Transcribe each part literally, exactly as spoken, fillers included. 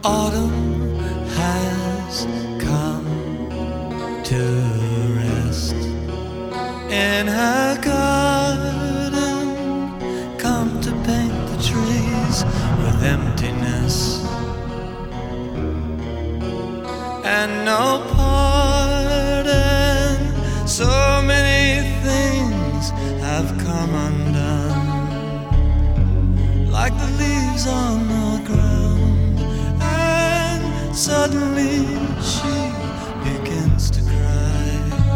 Autumn has come to rest in her garden, come to paint the trees with emptiness, and no pardon. So many things have come undone, like the leaves on the ground, and suddenly she begins to cry,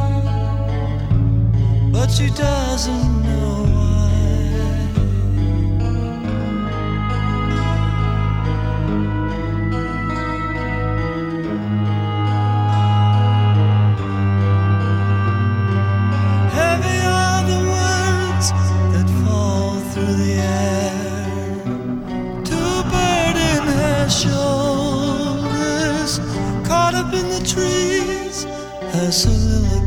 but she doesn't know why. Heavy are the words that fall through the air to burden her shoulders, caught up in the trees, her soliloquy